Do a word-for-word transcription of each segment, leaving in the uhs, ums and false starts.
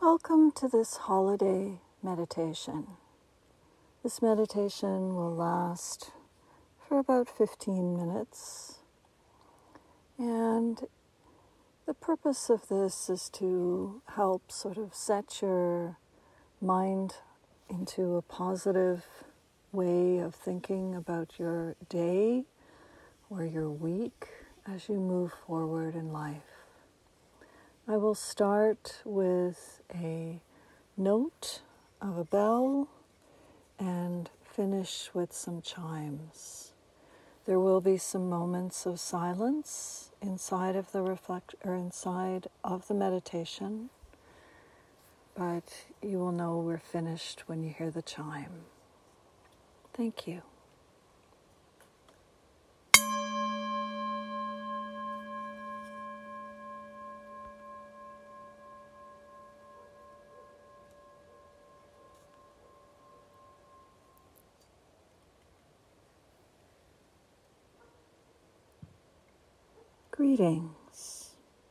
Welcome to this holiday meditation. This meditation will last for about fifteen minutes. And the purpose of this is to help sort of set your mind into a positive way of thinking about your day or your week as you move forward in life. I will start with a note of a bell and finish with some chimes. There will be some moments of silence inside of the reflect or inside of the meditation, but you will know we're finished when you hear the chime. Thank you. Greetings.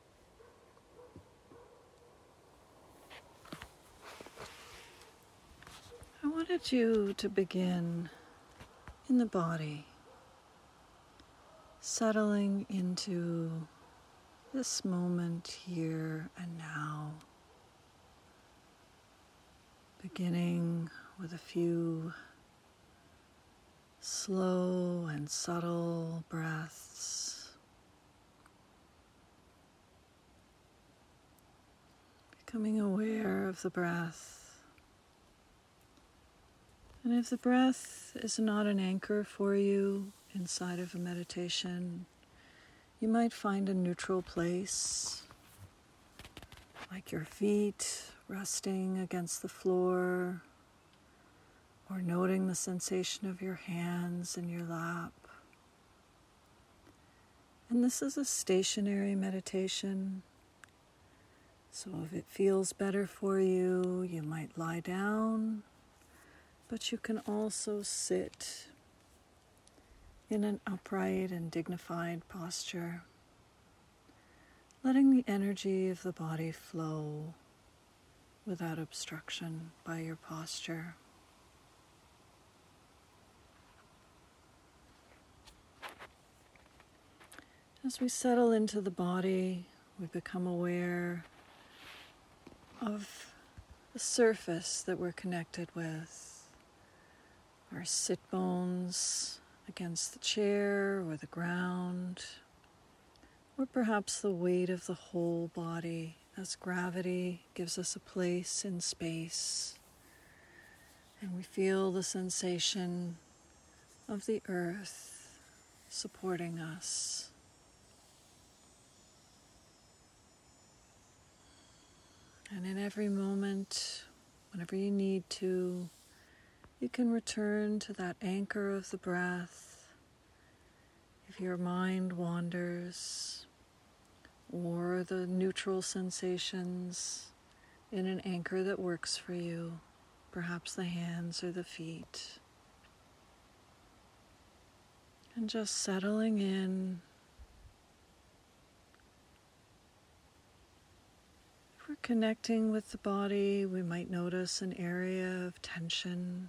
I wanted you to begin in the body, settling into this moment here and now, beginning with a few slow and subtle breaths. Becoming aware of the breath. And if the breath is not an anchor for you inside of a meditation, you might find a neutral place, like your feet resting against the floor, or noting the sensation of your hands in your lap. And this is a stationary meditation. So if it feels better for you, you might lie down, but you can also sit in an upright and dignified posture, letting the energy of the body flow without obstruction by your posture. As we settle into the body, we become aware of the surface that we're connected with, our sit bones against the chair or the ground, or perhaps the weight of the whole body as gravity gives us a place in space, and we feel the sensation of the earth supporting us. And in every moment, whenever you need to, you can return to that anchor of the breath. If your mind wanders, or the neutral sensations in an anchor that works for you, perhaps the hands or the feet. And just settling in. If we're connecting with the body, we might notice an area of tension.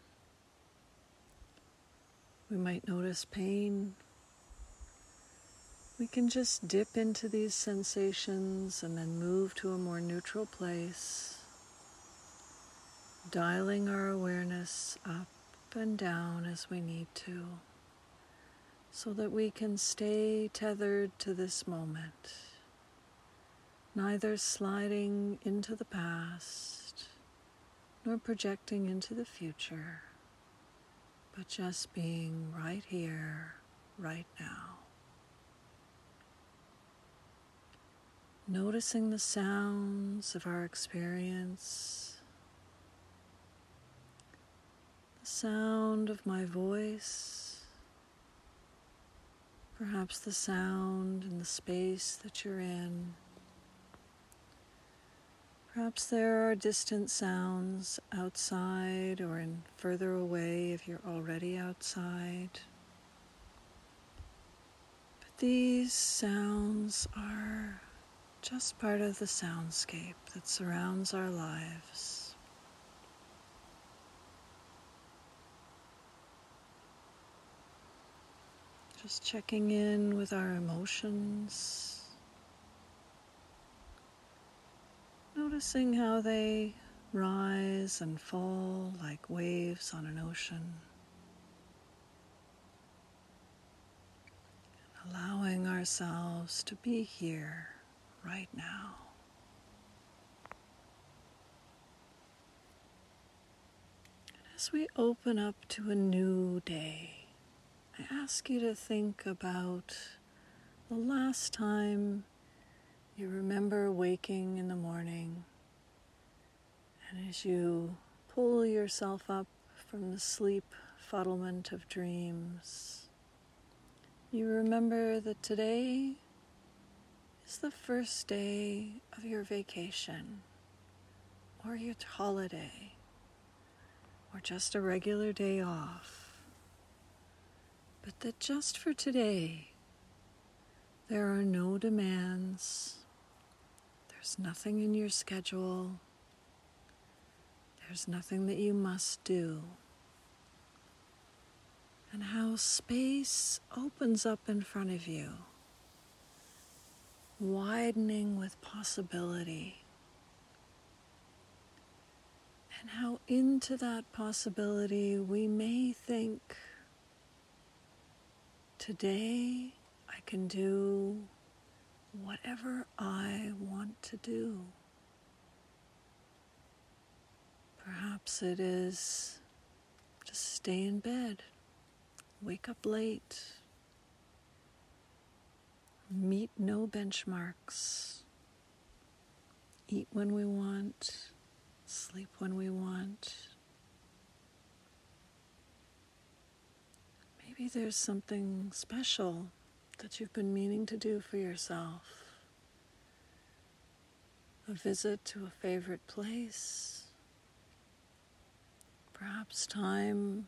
We might notice pain. We can just dip into these sensations and then move to a more neutral place, dialing our awareness up and down as we need to, so that we can stay tethered to this moment. Neither sliding into the past, nor projecting into the future, but just being right here, right now. Noticing the sounds of our experience, the sound of my voice, perhaps the sound in the space that you're in. Perhaps there are distant sounds outside or in further away if you're already outside. But these sounds are just part of the soundscape that surrounds our lives. Just checking in with our emotions, noticing how they rise and fall like waves on an ocean, allowing ourselves to be here right now. As we open up to a new day, I ask you to think about the last time you remember waking in the morning, and as you pull yourself up from the sleep fuddlement of dreams, you remember that today is the first day of your vacation, or your holiday, or just a regular day off. But that just for today, there are no demands, there's nothing in your schedule, there's nothing that you must do. And how space opens up in front of you, widening with possibility. And how into that possibility we may think, today I can do whatever I want to do. Perhaps it is just stay in bed, wake up late, meet no benchmarks, eat when we want, sleep when we want. Maybe there's something special that you've been meaning to do for yourself. A visit to a favorite place. Perhaps time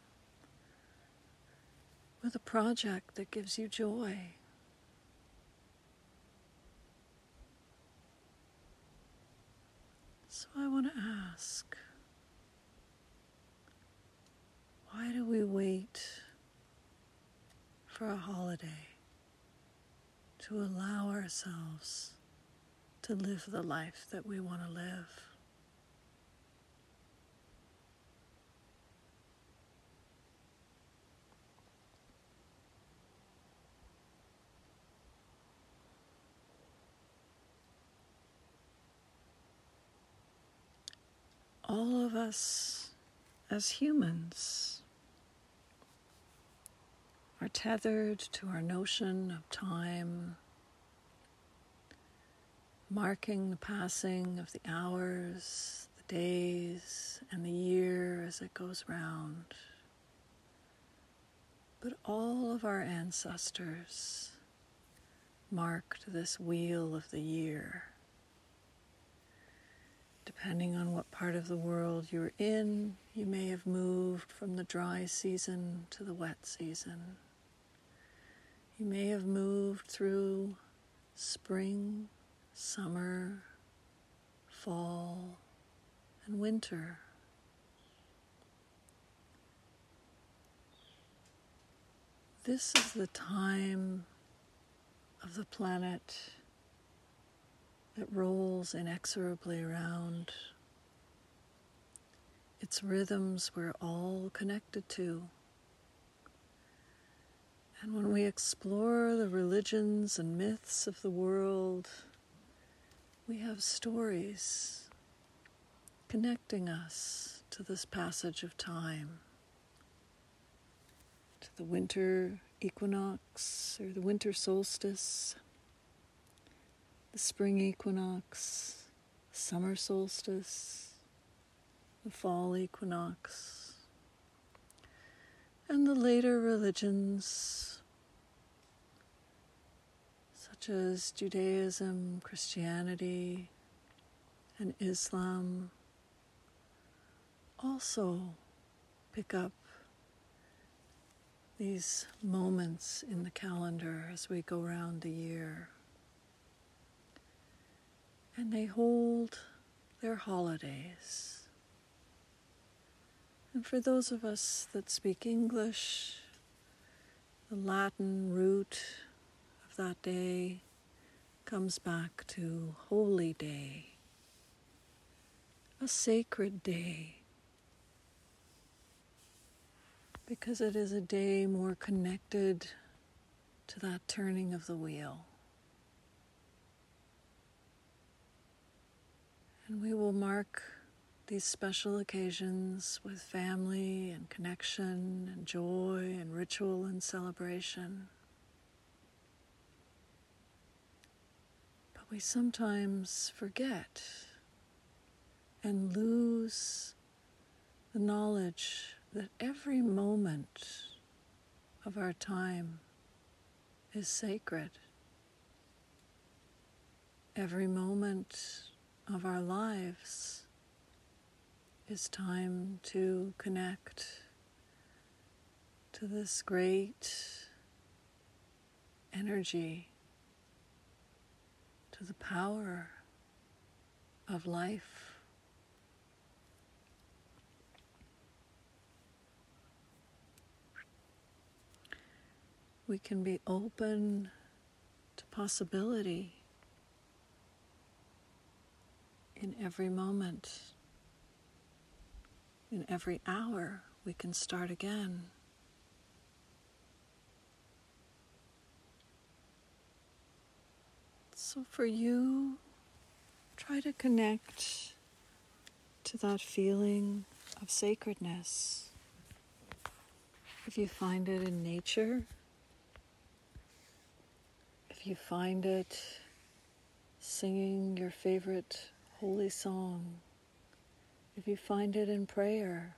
with a project that gives you joy. So I want to ask, why do we wait for a holiday to allow ourselves to live the life that we want to live? All of us as humans are tethered to our notion of time, marking the passing of the hours, the days, and the year as it goes round. But all of our ancestors marked this wheel of the year. Depending on what part of the world you're in, you may have moved from the dry season to the wet season. You may have moved through spring, summer, fall, and winter. This is the time of the planet that rolls inexorably around. Its rhythms we're all connected to. And when we explore the religions and myths of the world, we have stories connecting us to this passage of time, to the winter equinox or the winter solstice, the spring equinox, summer solstice, the fall equinox, and the later religions such as Judaism, Christianity, and Islam also pick up these moments in the calendar as we go round the year. and they hold their holidays. And for those of us that speak English, the Latin root of that day comes back to Holy Day, a sacred day, because it is a day more connected to that turning of the wheel. And we will mark these special occasions with family and connection and joy and ritual and celebration. But we sometimes forget and lose the knowledge that every moment of our time is sacred. Every moment of our lives is time to connect to this great energy, to the power of life. We can be open to possibility in every moment. In every hour, we can start again. So for you, try to connect to that feeling of sacredness. If you find it in nature, if you find it singing your favorite holy song, if you find it in prayer,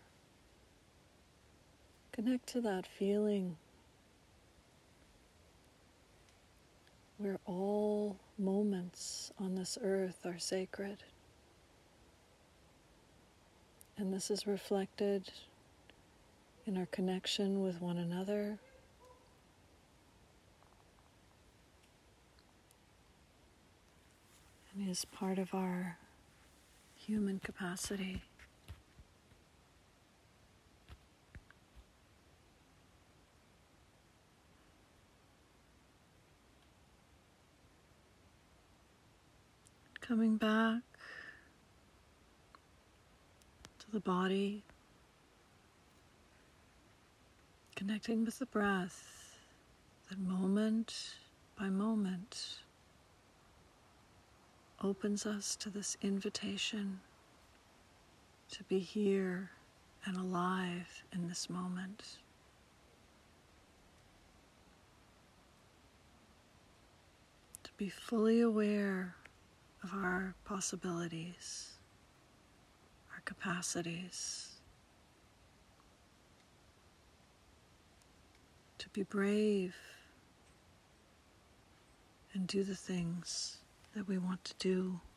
connect to that feeling where all moments on this earth are sacred. And this is reflected in our connection with one another, and is part of our human capacity. Coming back to the body, connecting with the breath, that moment by moment opens us to this invitation to be here and alive in this moment. To be fully aware of our possibilities, our capacities. To be brave and do the things that we want to do.